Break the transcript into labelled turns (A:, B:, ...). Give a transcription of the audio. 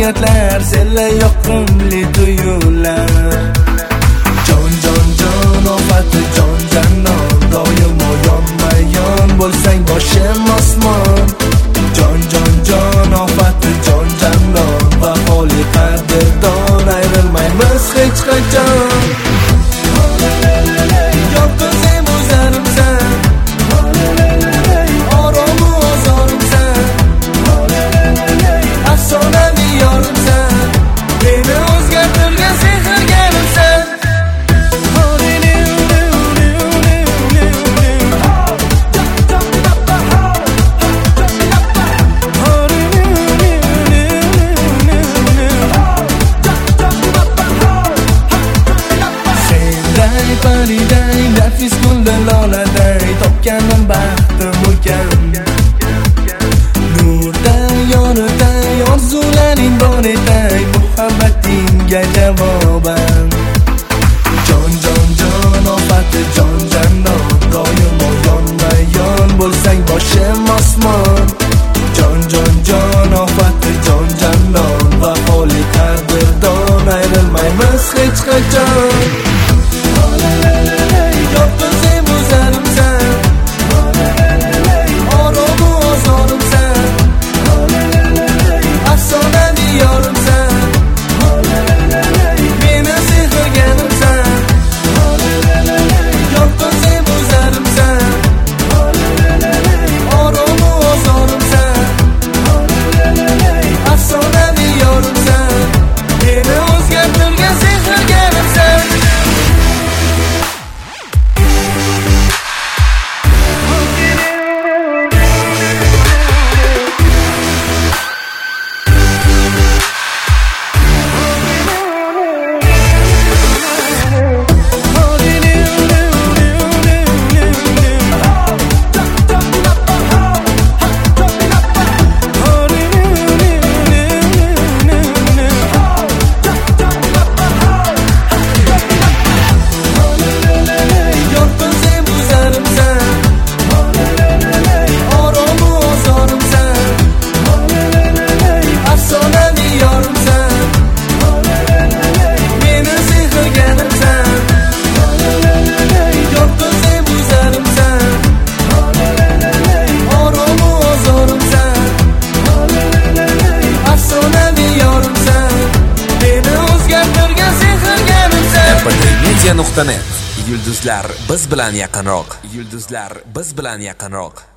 A: niyatlar, senlar yoqimli tuyular. Jon ofati jon jannon, doimo yonma-yon bo'lsang boshim osmon. Jon ofati jon jannon, vafoli qadrdon, ayrilmaymiz hech qachon. Yoqdim o'zarimsan, oromu ozorimsan, afsonaviy yorimsan, meni o'zgartirgan sehrgarimsan. Pariday, nafis gulda loladay, topganim baxtim ulkan. Nurday, yoniday, orzularing bor eday, muhabbatingga javoban. Jon ofati jon jannon, doimo yonma-yon bo'lsang boshim osmon. Jon ofati jon jannon, vafoli qadrdon, ayrilmaymiz hech qachon. Yoqdim o'zarimsan, oromu ozorimsan, afsonaviy yorimsan, meni sehrgarimsan. Yoqdim o'zarimsan, oromu ozorimsan, afsonaviy yorimsan, meni o'zgartirgan sehrgarimsan.
B: Media.net. Yulduzlar biz bilan yaqinroq.